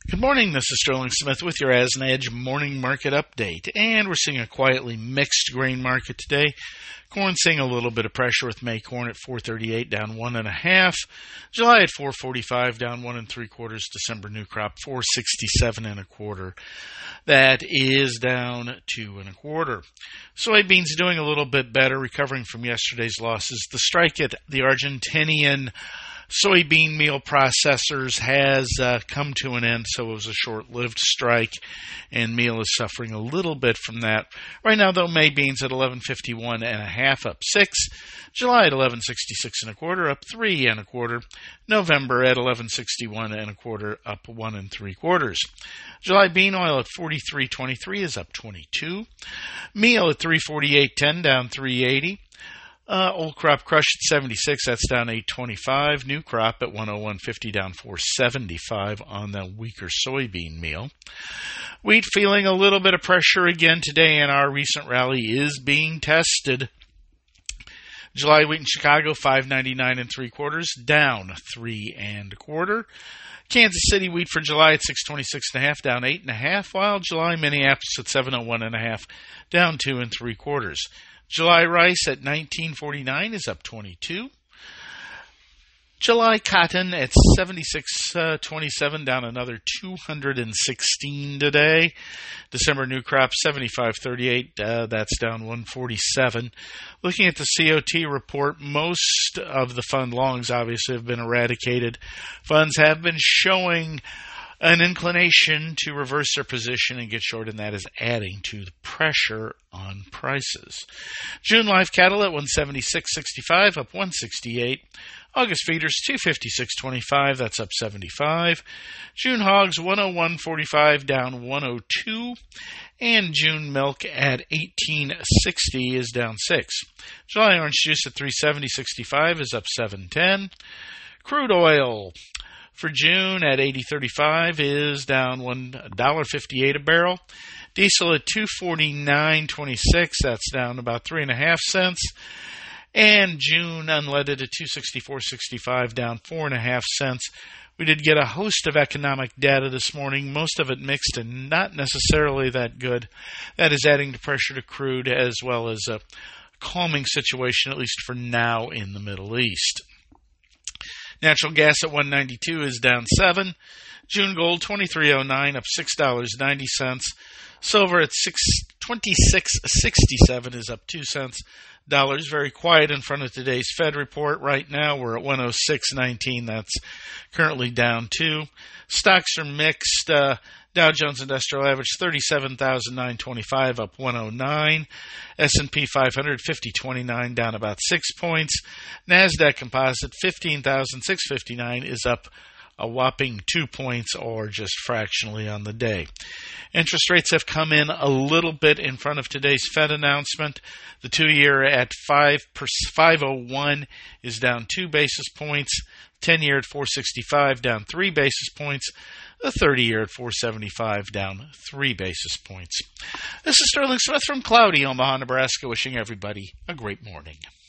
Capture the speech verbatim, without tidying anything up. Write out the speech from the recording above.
Good morning, this is Sterling Smith with your As and Edge morning market update, and we're seeing a quietly mixed grain market today. Corn seeing a little bit of pressure with May corn at four thirty-eight down one and a half, July at four forty-five down one and three quarters, December new crop four sixty-seven and a quarter. That is down two and a quarter. Soybeans doing a little bit better, recovering from yesterday's losses. The strike at the Argentinian soybean meal processors has uh, come to an end, so it was a short-lived strike, and meal is suffering a little bit from that. Right now, though, May beans at eleven fifty-one and a half, up six. July at eleven sixty-six and a quarter, up three and a quarter. November at eleven sixty-one and a quarter, up one and three quarters. July bean oil at forty-three twenty-three is up twenty-two. Meal at three forty-eight ten, down three eighty. Uh, old crop crush at seventy-six, that's down eight twenty-five. New crop at one oh one fifty, down four seventy-five on the weaker soybean meal. Wheat feeling a little bit of pressure again today, and our recent rally is being tested. July wheat in Chicago, five ninety-nine and three quarters, down three and a quarter. Kansas City wheat for July at six twenty-six and a half, down eight and a half, while July Minneapolis at seven oh one and a half, down two and three quarters. July rice at nineteen forty-nine is up twenty-two. July cotton at seventy-six twenty-seven, down another two hundred sixteen today. December new crop seventy-five thirty-eight, uh, that's down one forty-seven. Looking at the C O T report, most of the fund longs obviously have been eradicated. Funds have been showing an inclination to reverse their position and get short, and that is adding to the pressure on prices. June live cattle at one seventy-six sixty-five, up one sixty-eight. August feeders two fifty-six twenty-five, that's up seventy-five. June hogs one oh one forty-five, down one oh two. And June milk at eighteen sixty is down six. July orange juice at three seventy sixty-five is up seven ten. Crude oil for June at eighty thirty-five is down one dollar fifty-eight a barrel. Diesel at two forty-nine twenty-six, that's down about three and a half cents. And June unleaded at two sixty-four sixty-five, down four and a half cents. We did get a host of economic data this morning, most of it mixed and not necessarily that good. That is adding to pressure to crude, as well as a calming situation, at least for now, in the Middle East. Natural gas at one ninety-two is down seven. June gold twenty-three oh nine, up six dollars and ninety cents. Silver at twenty-six sixty-seven is up two cents. Dollars very quiet in front of today's Fed report. Right now we're at one oh six nineteen. That's currently down two. Stocks are mixed. Uh, Dow Jones Industrial Average thirty-seven thousand nine hundred twenty-five, up one oh nine. S and P five hundred fifty twenty-nine, down about six points. NASDAQ Composite fifteen thousand six hundred fifty-nine is up a whopping two points, or just fractionally on the day. Interest rates have come in a little bit in front of today's Fed announcement. The two-year at five oh one is down two basis points. ten-year at four sixty-five, down three basis points. The thirty-year at four seventy-five, down three basis points. This is Sterling Smith from cloudy Omaha, Nebraska, wishing everybody a great morning.